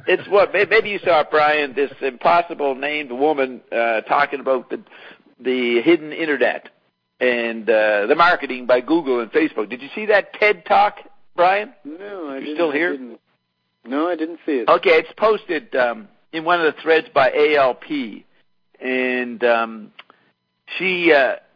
It's what maybe you saw, Brian, this impossible named woman talking about the hidden internet and the marketing by Google and Facebook. Did you see that TED Talk, Brian? No, I didn't. Still here? No, I didn't see it. Okay, it's posted in one of the threads by ALP, and she,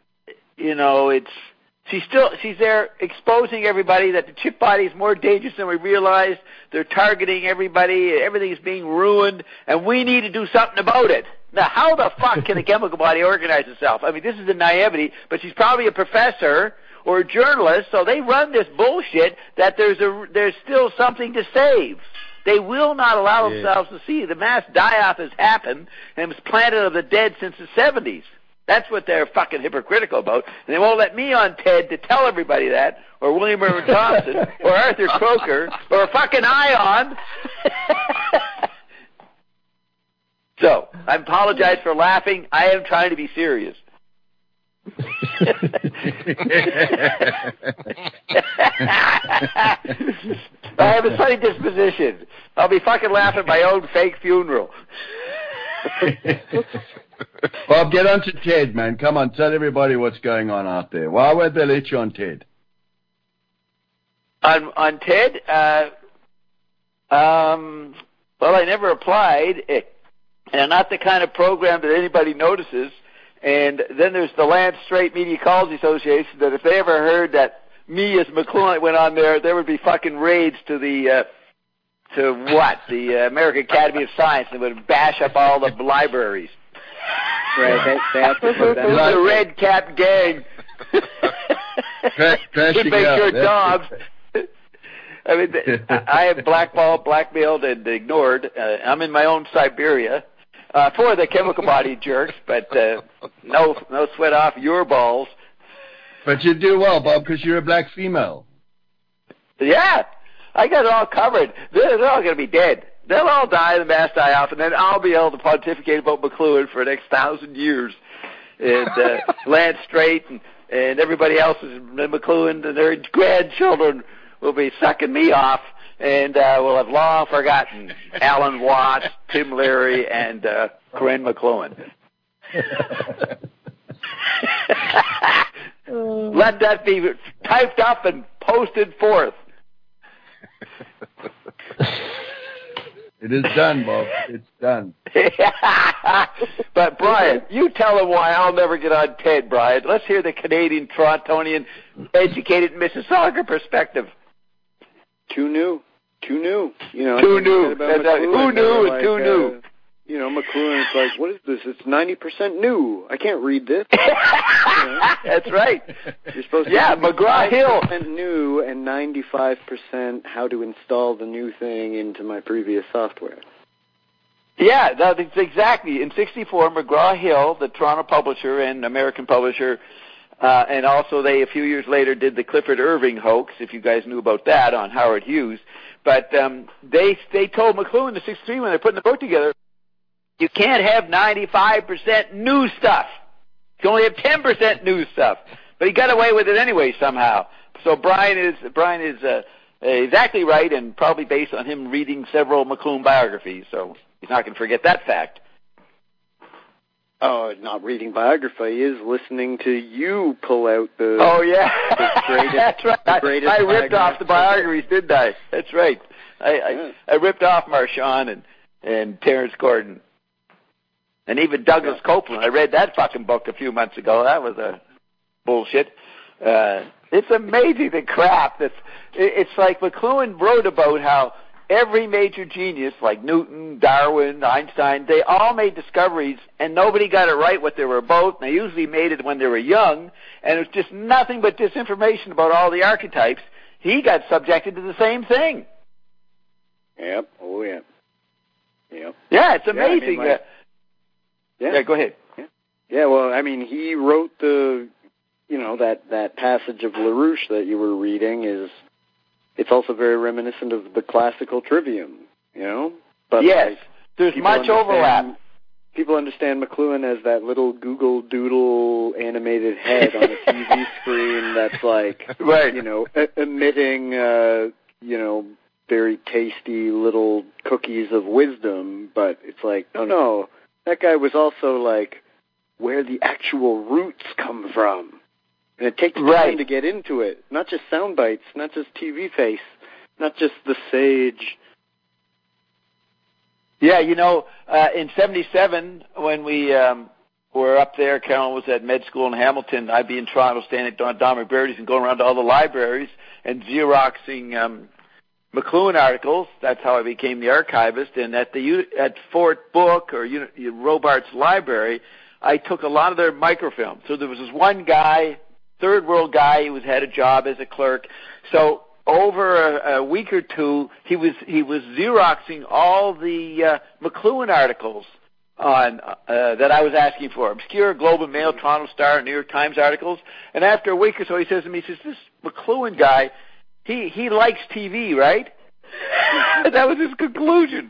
she's there exposing everybody that the chip body is more dangerous than we realize. They're targeting everybody. Everything is being ruined, and we need to do something about it. Now, how the fuck can a chemical body organize itself? I mean, this is a naivety, but she's probably a professor or a journalist, so they run this bullshit that there's still something to save. They will not allow themselves to see the mass die-off has happened and was planted of the dead since the 70s. That's what they're fucking hypocritical about. And they won't let me on TED to tell everybody that, or William Irwin Thompson, or Arthur Croker, or fucking Ion. So, I apologize for laughing. I am trying to be serious. I have a funny disposition. I'll be fucking laughing at my own fake funeral. Bob, get on to TED, man. Come on, tell everybody what's going on out there. Why would they let you on TED? On TED? Well, I never applied, and not the kind of program that anybody notices. And then there's the Lance Strait Media Ecology Association, that if they ever heard that me as McLuhan went on there would be fucking raids to the American Academy of Science, and would bash up all the libraries. Right, they have to put that the red cap gang. Crashing make out. your dogs. I mean, I have blackmailed, and ignored. I'm in my own Siberia for the chemical body jerks, but no sweat off your balls. But you do well, Bob, because you're a black female. Yeah, I got it all covered. They're all going to be dead. They'll all die, the mass die off, and then I'll be able to pontificate about McLuhan for the next 1,000 years. And Lance Strait and everybody else is McLuhan, and their grandchildren will be sucking me off, and we'll have long forgotten Alan Watts, Tim Leary, and Corinne McLuhan. Let that be typed up and posted forth. It is done, Bob. It's done. But, Brian, you tell them why I'll never get on TED, Brian. Let's hear the Canadian Torontonian educated Mississauga perspective. Too new. Too new. Who knew and too new. McLuhan's like, what is this? It's 90% new. I can't read this. That's right. You're supposed to McGraw-Hill. 5% new and 95% how to install the new thing into my previous software. Yeah, that's exactly. In 1964, McGraw-Hill, the Toronto publisher and American publisher, and also they, a few years later, did the Clifford Irving hoax, if you guys knew about that, on Howard Hughes. But they told McLuhan in 1963, when they're putting the book together, you can't have 95% new stuff. You can only have 10% new stuff. But he got away with it anyway somehow. So Brian is exactly right, and probably based on him reading several McLuhan biographies. So he's not going to forget that fact. Oh, not reading biography. He is listening to you pull out the... Oh, yeah. The greatest, that's right. I ripped off the biographies, didn't I? That's right. I ripped off Marchand and Terence Gordon. And even Douglas Copeland. I read that fucking book a few months ago. That was a bullshit. It's amazing the crap. It's like McLuhan wrote about how every major genius, like Newton, Darwin, Einstein, they all made discoveries, and nobody got it right what they were about. And they usually made it when they were young, and it was just nothing but disinformation about all the archetypes. He got subjected to the same thing. Yep. Oh, yeah. Yep. Yeah, it's amazing. Yeah, go ahead. Yeah, well, I mean, he wrote that passage of LaRouche that you were reading it's also very reminiscent of the classical trivium, But yes, there's much overlap. People understand McLuhan as that little Google Doodle animated head on a TV screen that's like, right. Emitting, very tasty little cookies of wisdom, but it's like, no, that guy was also like where the actual roots come from. And it takes time to get into it. Not just sound bites, not just TV face, not just the sage. Yeah, in 77, when we were up there, Carolyn was at med school in Hamilton, I'd be in Toronto staying at Don McBurdy's and going around to all the libraries and Xeroxing McLuhan articles. That's how I became the archivist. And at Fort Book or Robarts Library, I took a lot of their microfilm. So there was this one guy, third world guy, who had a job as a clerk. So over a week or two, he was Xeroxing all the McLuhan articles on that I was asking for, obscure Globe and Mail, Toronto Star, New York Times articles. And after a week or so, he says to me, this McLuhan guy, he likes TV, right? That was his conclusion.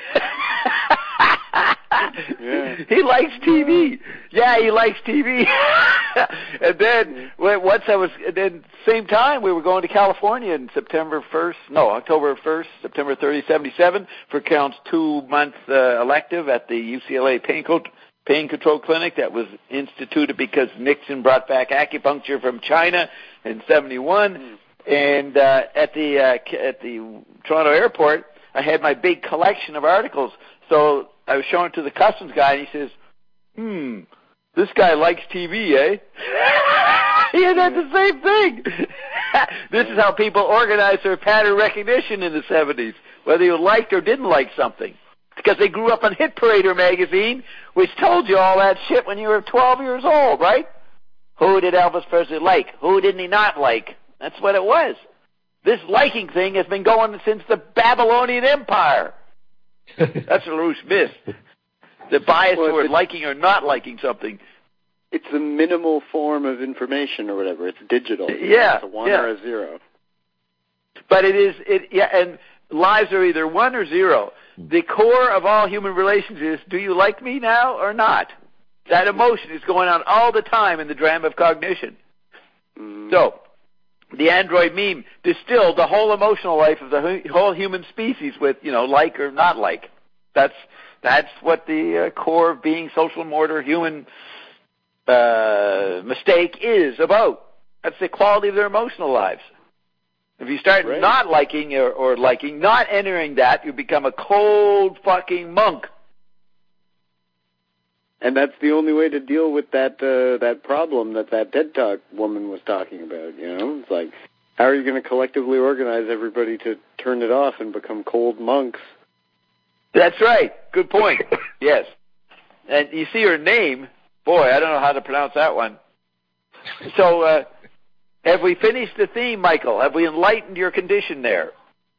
Yeah. He likes TV. Yeah, he likes TV. And then same time we were going to California in October 1st, September 30, 77 for Carolyn's 2-month elective at the UCLA pain control clinic that was instituted because Nixon brought back acupuncture from China in 71. And at the Toronto airport, I had my big collection of articles. So I was showing it to the customs guy, and he says, this guy likes TV, eh? He had the same thing. This is how people organized their pattern recognition in the 70s, whether you liked or didn't like something. Because they grew up on Hit Parader magazine, which told you all that shit when you were 12 years old, right? Who did Elvis Presley like? Who didn't he not like? That's what it was. This liking thing has been going since the Babylonian Empire. That's what LaRouche missed. The bias toward liking or not liking something. It's a minimal form of information or whatever. It's digital. Yeah. It's a 1 or a 0. But and lives are either 1 or 0. The core of all human relations is, do you like me now or not? That emotion is going on all the time in the drama of cognition. So, the android meme distilled the whole emotional life of the whole human species with, like or not like. That's what the core of being social mortar human mistake is about. That's the quality of their emotional lives. If you start not liking or liking, not entering that, you become a cold fucking monk. And that's the only way to deal with that problem that TED Talk woman was talking about, It's like, how are you going to collectively organize everybody to turn it off and become cold monks? That's right. Good point. Yes. And you see her name. Boy, I don't know how to pronounce that one. So, have we finished the theme, Michael? Have we enlightened your condition there?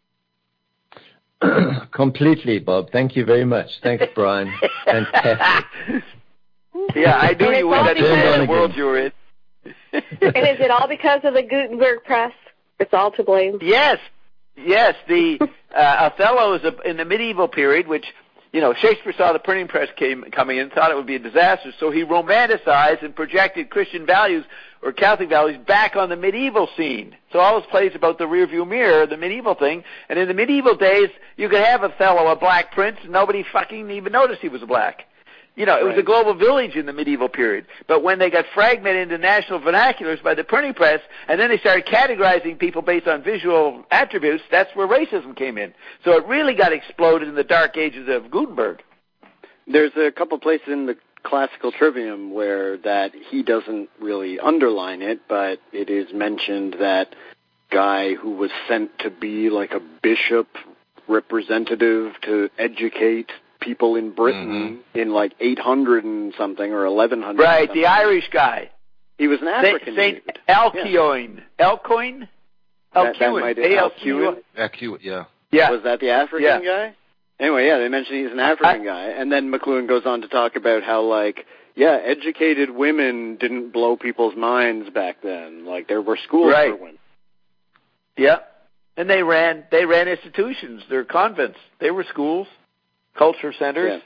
Completely, Bob. Thank you very much. Thanks, Brian. Fantastic. Yeah, I knew you would. That's the world you were in. And is it all because of the Gutenberg press? It's all to blame. Yes. The Othello is in the medieval period, which Shakespeare saw the printing press coming in, thought it would be a disaster, so he romanticized and projected Christian values or Catholic values back on the medieval scene. So all this plays about the rearview mirror, the medieval thing. And in the medieval days, you could have Othello, a black prince, and nobody fucking even noticed he was black. It was a global village in the medieval period. But when they got fragmented into national vernaculars by the printing press, and then they started categorizing people based on visual attributes, that's where racism came in. So it really got exploded in the dark ages of Gutenberg. There's a couple places in the classical trivium where that he doesn't really underline it, but it is mentioned that guy who was sent to be like a bishop representative to educate people in Britain in like 800 and something or 1100. Right, the Irish guy. He was an African Saint Alcuin. Alcuin? Alcuin? Yeah. Yeah. Was that the African guy? Anyway, they mentioned he's an African guy. And then McLuhan goes on to talk about how, educated women didn't blow people's minds back then. Like, there were schools for women. Yeah. And they ran institutions. They're convents. They were schools, culture centers.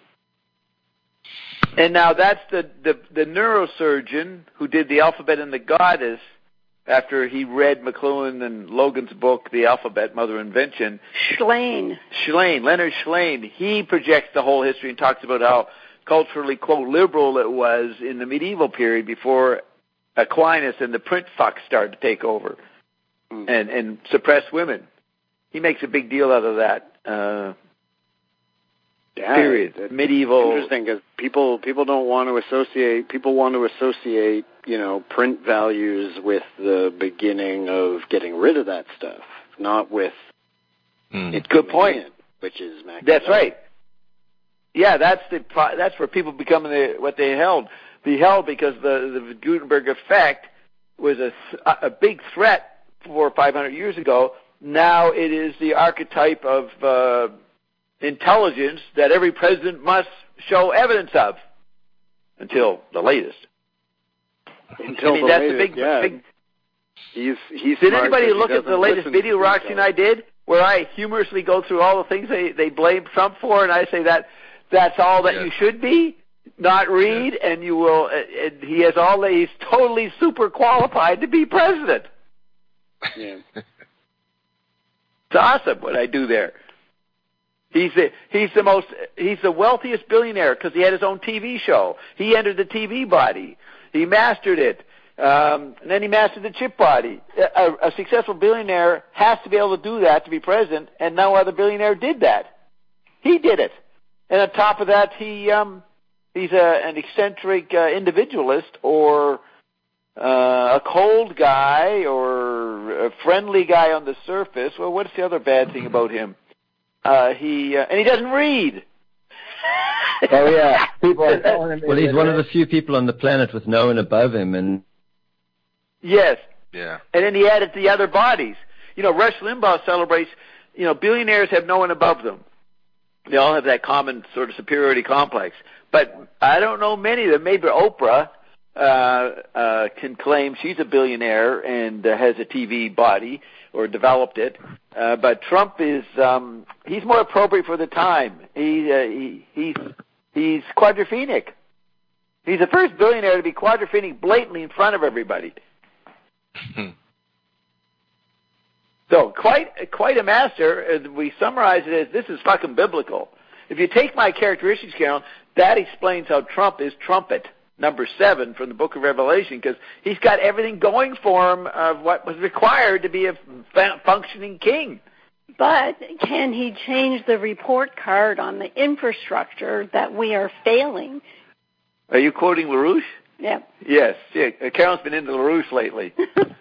Yeah. And now that's the neurosurgeon who did the Alphabet and the Goddess after he read McLuhan and Logan's book, The Alphabet, Mother Invention. Leonard Shlain, he projects the whole history and talks about how culturally, quote, liberal it was in the medieval period before Aquinas and the print fuck started to take over and suppress women. He makes a big deal out of that period. Medieval. Interesting, because people don't want to associate. People want to associate, print values with the beginning of getting rid of that stuff, not with. It's a good point. Which is Machiavelli. That's right. Yeah, that's where people become what they beheld, because the Gutenberg effect was a big threat 400 or 500 years ago. Now it is the archetype of intelligence that every president must show evidence of, until the latest. That's the big. He's did anybody look at the latest video Roxy and I did, where I humorously go through all the things they blame Trump for, and I say that's all that you should be, not read, and you will. And he has he's totally super qualified to be president. Yeah. It's awesome what I do there. He's the wealthiest billionaire because he had his own TV show. He entered the TV body. He mastered it. And then he mastered the chip body. A successful billionaire has to be able to do that to be president, and no other billionaire did that. He did it. And on top of that, he's an eccentric individualist, or a cold guy, or a friendly guy on the surface. Well, what's the other bad thing about him? And he doesn't read. Oh yeah, people are calling him. Well, he's one of the few people on the planet with no one above him, and yes, yeah. And then he added the other bodies. Rush Limbaugh celebrates. Billionaires have no one above them. They all have that common sort of superiority complex. But I don't know many of them. Maybe Oprah can claim she's a billionaire and has a TV body or developed it. But Trump is he's more appropriate for the time. He's quadrophenic. He's the first billionaire to be quadrophenic blatantly in front of everybody. So quite a master. We summarize it as, this is fucking biblical. If you take my characteristics count, that explains how Trump is trumpet number 7 from the book of Revelation, because he's got everything going for him of what was required to be a functioning king. But can he change the report card on the infrastructure that we are failing? Are you quoting LaRouche? Yep. Yes. Yeah. Carol's been into LaRouche lately.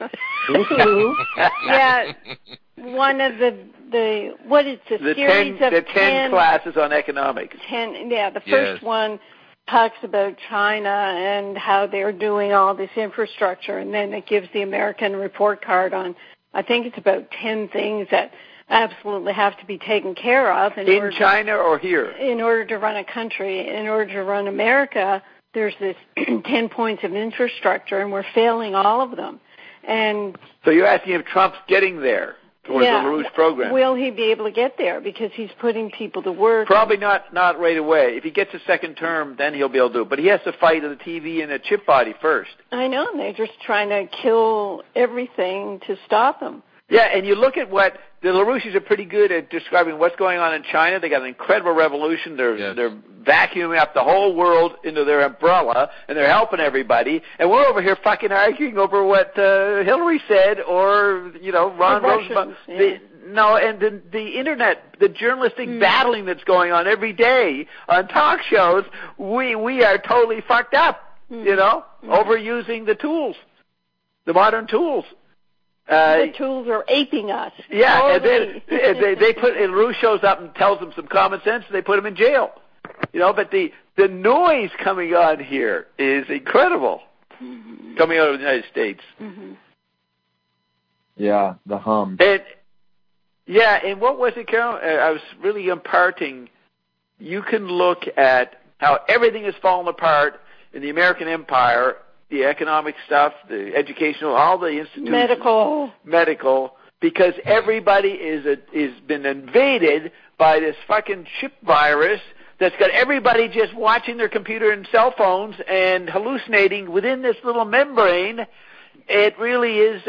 Yeah. One of the what is the series of 10 classes on economics. 10. Yeah. The first one talks about China and how they're doing all this infrastructure, and then it gives the American report card on, I think it's about 10 things that absolutely have to be taken care of. In China or here? In order to run a country, in order to run America, there's this 10 points of infrastructure, and we're failing all of them. And so you're asking if Trump's getting there towards the LaRouche program. Will he be able to get there? Because he's putting people to work. Probably not right away. If he gets a second term, then he'll be able to do it. But he has to fight the TV and the chip body first. I know. They're just trying to kill everything to stop him. Yeah, and you look at what the LaRouches are pretty good at describing what's going on in China. They got an incredible revolution. They're vacuuming up the whole world into their umbrella, and they're helping everybody. And we're over here fucking arguing over what Hillary said, or Ron Rosenbaum. And the internet, the journalistic battling that's going on every day on talk shows. We are totally fucked up. Overusing the tools, the modern tools. The tools are aping us. Yeah, totally. And then they put, and LaRouche shows up and tells them some common sense, and they put him in jail. But the noise coming on here is incredible, coming out of the United States. Mm-hmm. Yeah, the hum. And what was it, Carol? I was really imparting. You can look at how everything has fallen apart in the American empire. The economic stuff, the educational, all the institutions. Medical, because everybody is been invaded by this fucking chip virus that's got everybody just watching their computer and cell phones and hallucinating within this little membrane, it really is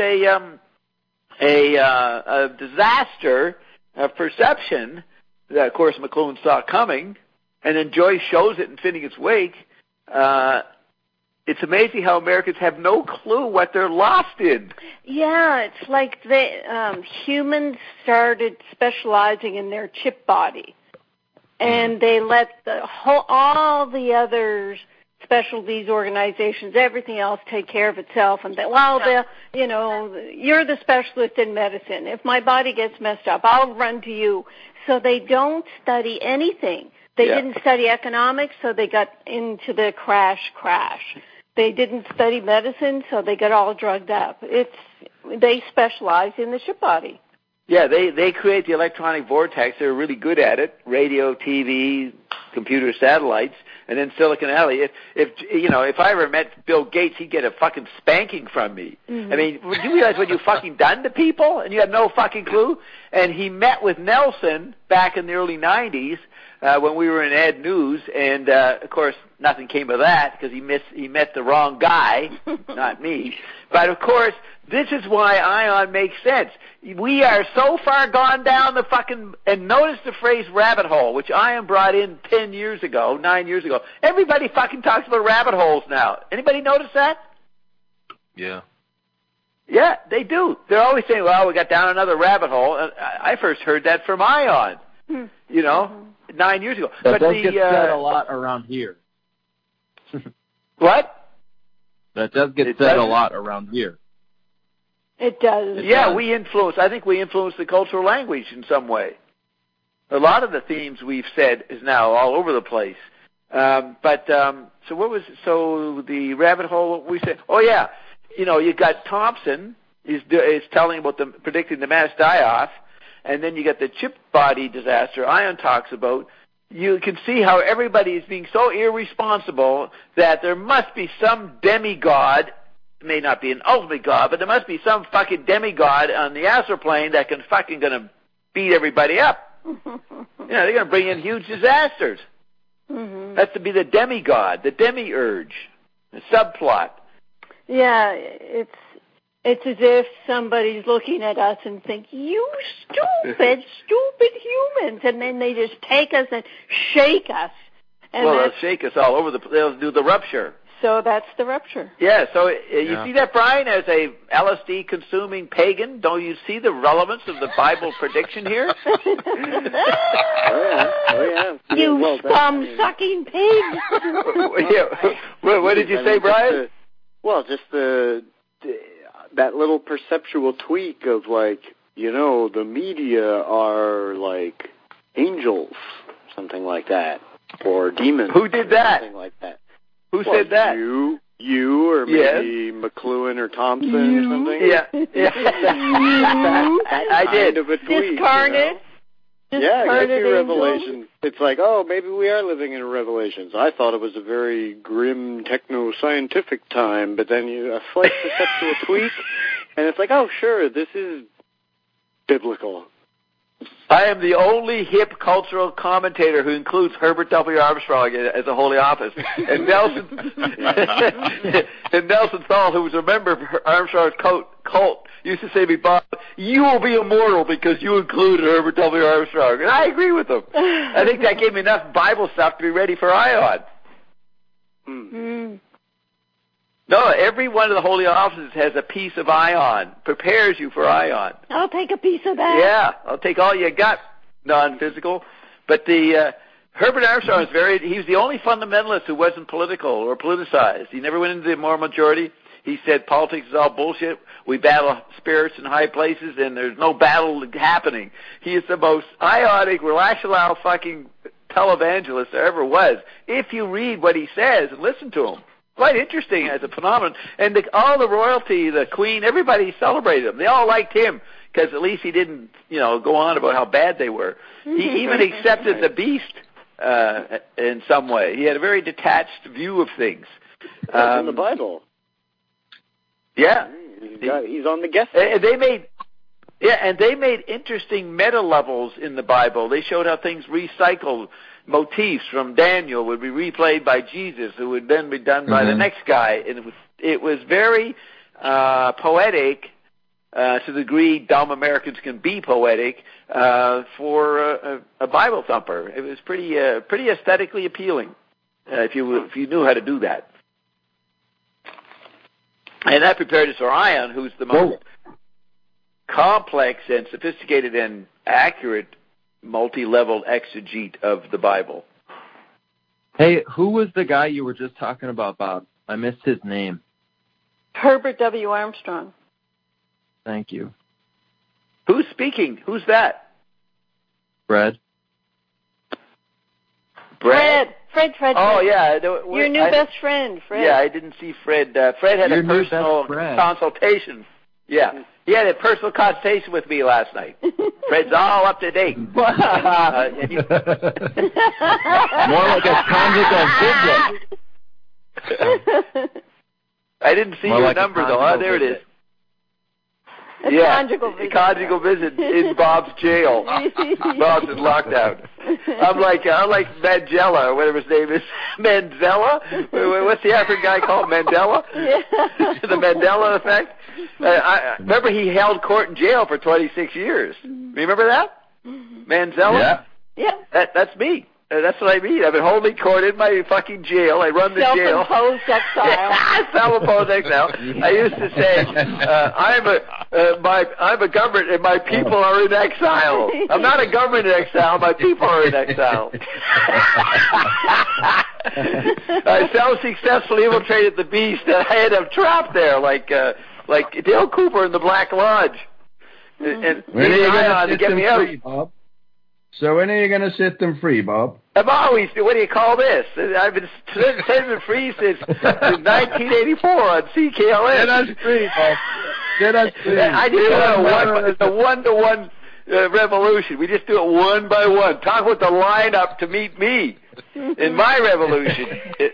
a disaster of perception that, of course, McLuhan saw coming, and then Joyce shows it in Finnegan's Wake. It's amazing how Americans have no clue what they're lost in. Yeah, it's like humans started specializing in their chip body, and they let all the other specialties, organizations, everything else take care of itself. And you're the specialist in medicine. If my body gets messed up, I'll run to you. So they don't study anything. They didn't study economics, so they got into the crash. They didn't study medicine, so they got all drugged up. They specialize in the chip body. Yeah, they create the electronic vortex. They're really good at it. Radio, TV, computer, satellites, and then Silicon Alley. If I ever met Bill Gates, he'd get a fucking spanking from me. Mm-hmm. I mean, would you realize what you fucking done to people, and you had no fucking clue? And he met with Nelson back in the early 90s when we were in Ed News, and of course nothing came of that because he met the wrong guy, not me. But of course, this is why ION makes sense. We are so far gone down the fucking, and notice the phrase rabbit hole, which ION brought in 9 years ago. Everybody fucking talks about rabbit holes now. Anybody notice that? Yeah. Yeah, they do. They're always saying, well, we got down another rabbit hole. I first heard that from ION, 9 years ago. That does get said a lot around here. What? That does get said a lot around here. It does. I think we influence the cultural language in some way. A lot of the themes we've said is now all over the place. So the rabbit hole, we said, you got Thompson is telling about predicting the mass die-off, and then you got the chip body disaster ION talks about. You can see how everybody is being so irresponsible that there must be some demigod. It may not be an ultimate god, but there must be some fucking demigod on the astral plane that can fucking gonna beat everybody up. They're gonna bring in huge disasters. Mm-hmm. That's to be the demigod, the demiurge, the subplot. Yeah, it's as if somebody's looking at us and think, you stupid humans, and then they just take us and shake us. And they'll shake us all over they'll do the rupture. So that's the rupture. Yeah, so you see that, Brian, as a LSD-consuming pagan? Don't you see the relevance of the Bible prediction here? Oh, yeah. You spum-sucking pig. What did you say, Brian? Just that little perceptual tweak of, the media are like angels, something like that, or demons. Who did that? Something like that. Who said that? You, or maybe McLuhan or Thompson or something. Yeah. I did. Kind of a tweak, Discarnate. Yeah, it could be Revelation. It's like, maybe we are living in Revelations. I thought it was a very grim techno-scientific time, but then a slight perceptual tweak, and it's like, sure, this is biblical. I am the only hip cultural commentator who includes Herbert W. Armstrong as a holy office. And Nelson Thal, who was a member of Armstrong's cult, used to say to me, Bob, you will be immortal because you included Herbert W. Armstrong. And I agree with him. I think that gave me enough Bible stuff to be ready for ION. No, every one of the holy offices has a piece of ION, prepares you for ION. I'll take a piece of that. Yeah, I'll take all you got, non-physical. But Herbert Armstrong he was the only fundamentalist who wasn't political or politicized. He never went into the moral majority. He said politics is all bullshit. We battle spirits in high places, and there's no battle happening. He is the most ionic, relaxed fucking televangelist there ever was. If you read what he says and listen to him. Quite interesting as a phenomenon. And all the royalty, the Queen, everybody celebrated him. They all liked him because at least he didn't, go on about how bad they were. He even accepted the beast in some way. He had a very detached view of things. That's in the Bible. Yeah. He's on the guest list. And they made interesting meta levels in the Bible. They showed how things recycled. Motifs from Daniel would be replayed by Jesus, who would then be done by the next guy. And it was very poetic, to the degree dumb Americans can be poetic, for a Bible thumper. It was pretty aesthetically appealing, if you knew how to do that. And that prepared us for Ion, who's the most complex and sophisticated and accurate multi-level exegete of the Bible. Hey, who was the guy you were just talking about, Bob? I missed his name. Herbert W. Armstrong. Thank you. Who's speaking? Who's that? Fred. Fred. Oh, yeah. Your new best friend, Fred. Yeah, I didn't see Fred. Fred had a personal consultation. Yeah. He had a personal consultation with me last night. Fred's all up to date. More like a conjugal visit. I didn't see your number, though. Oh, there it is. Conjugal visit in Bob's jail. Bob's in lockdown. I'm like Mandela, or whatever his name is. Mandela? What's the African guy called? Mandela? Yeah. The Mandela effect? I remember he held court in jail for 26 years. Remember that? Mandela? Yeah. That's me. That's what I mean. I've been holding court in my fucking jail. I run the jail. Self-imposed exile. Self-imposed exile. I used to say, I'm a government and my people are in exile. I'm not a government in exile. My people are in exile. I successfully infiltrated the beast and I had him trapped there like Dale Cooper in the Black Lodge. And when are you going to get me out? Bob? So when are you going to set them free, Bob? I'm always, what do you call this? I've been setting them free since 1984 on CKLN. Set us free, Bob. Set us free. I just do a one-to-one revolution. We just do it one by one. Talk with the lineup to meet me in my revolution.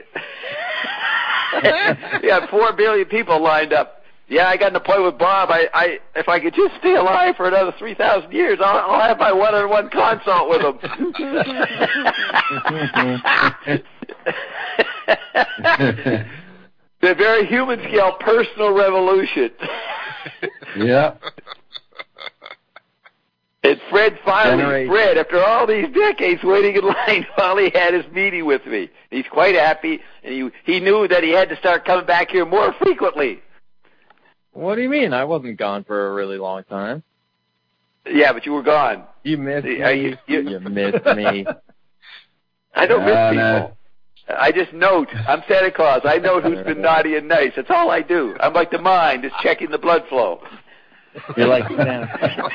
Yeah, 4 billion people lined up. Yeah, I got an appointment with Bob. If I could just stay alive for another 3,000 years, I'll have my one-on-one consult with him. The very human scale personal revolution. Yeah. And Fred after all these decades waiting in line, finally had his meeting with me. He's quite happy, and he knew that he had to start coming back here more frequently. What do you mean? I wasn't gone for a really long time. Yeah, but you were gone. You missed me. You missed me. I don't miss people. I just note. I'm Santa Claus. I note who's been naughty and nice. That's all I do. I'm like the mind, just checking the blood flow. You're like Santa.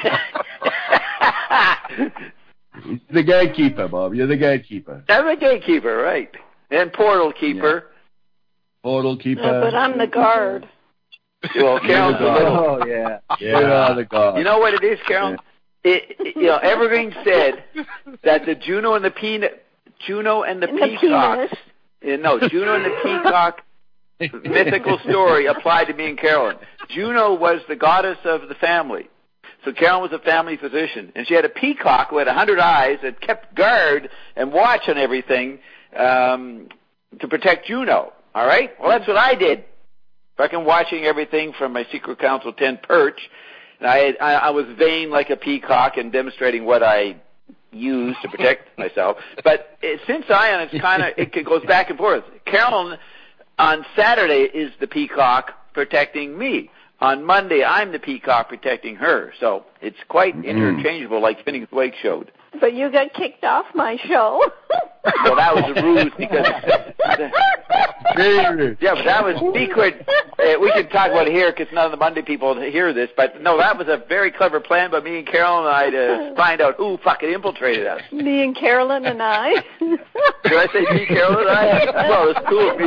The gatekeeper, Bob. You're the gatekeeper. I'm the gatekeeper, right. And portal keeper. Yeah. Portal keeper. But I'm the guard. Well, Carol's the little. Oh, yeah. Yeah, the guard. You know what it is, Carol? Evergreen said that the Juno and the Peacock. Juno and the Peacock mythical story applied to me and Carolyn. Juno was the goddess of the family. So Carolyn was a family physician. And she had a peacock who had 100 eyes that kept guard and watch on everything to protect Juno. All right? Well, that's what I did. Fucking watching everything from my Secret Council 10 perch. And I was vain like a peacock and demonstrating what I used to protect myself. But since Ion, it goes back and forth. Carolyn on Saturday is the peacock protecting me. On Monday, I'm the peacock protecting her. So it's quite interchangeable, like Phineas Wake showed. But you got kicked off my show. Well, that was a ruse because... Yeah, but that was secret. We can talk about it here because none of the Monday people hear this. But no, that was a very clever plan by me and Carolyn and I to find out who fucking infiltrated us. Me and Carolyn and I. Did I say me, Carolyn, and I? Well, it's cool of me.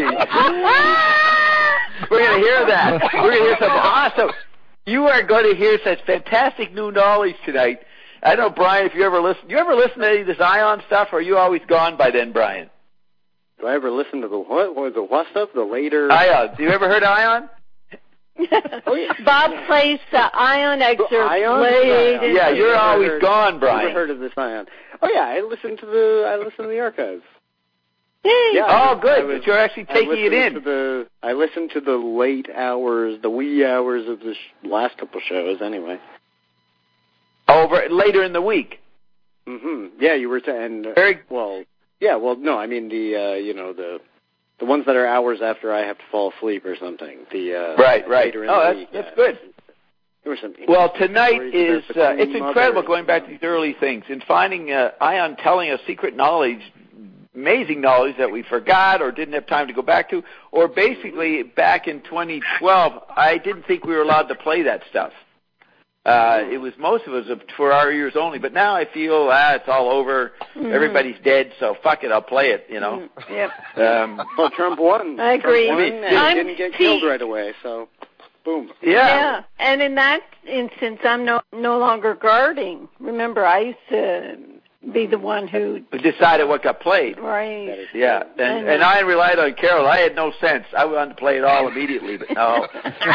We're going to hear that. We're going to hear some awesome... You are going to hear such fantastic new knowledge tonight. I don't know, Brian, if you ever listen to any of this Ion stuff, or are you always gone by then, Brian? Do I ever listen to the what? What was the what stuff? The later... Ion. Do you ever heard Ion? Oh, yeah. Bob plays the Ion excerpt. Yeah, you're always gone, Brian. Never heard of this Ion. Oh yeah, I listen to the archives. Yay. Yeah, Oh, good. But you're actually taking it in. I listened to the late hours, the wee hours of the last couple shows anyway. Over later in the week. Mm-hmm. Yeah, you were saying. Very well. Yeah. Well, no. I mean the ones that are hours after I have to fall asleep or something. Right. Later in the week, That's good. There were some well, tonight is it's incredible mother. going back to these early things and finding Ion telling us secret knowledge, amazing knowledge that we forgot or didn't have time to go back to, or basically back in 2012, I didn't think we were allowed to play that stuff. It was most of us for our ears only, but now I feel it's all over. Everybody's dead, so fuck it, I'll play it. You know. Yep. Well, Trump won. I agree. Trump won and didn't get killed right away, so boom. Yeah. And in that instance, I'm no longer guarding. Remember, I used to be the one who decided what got played. Right. Yeah. And I relied on Carol. I had no sense. I wanted to play it all immediately, but no.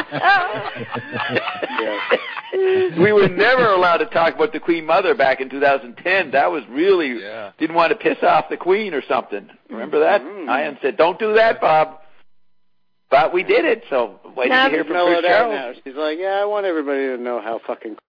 We were never allowed to talk about the Queen Mother back in 2010. That was really didn't want to piss off the Queen or something. Remember that? Ian said, "Don't do that, Bob." But we did it. So waiting to hear from Chris Charles. She's like, "Yeah, I want everybody to know how fucking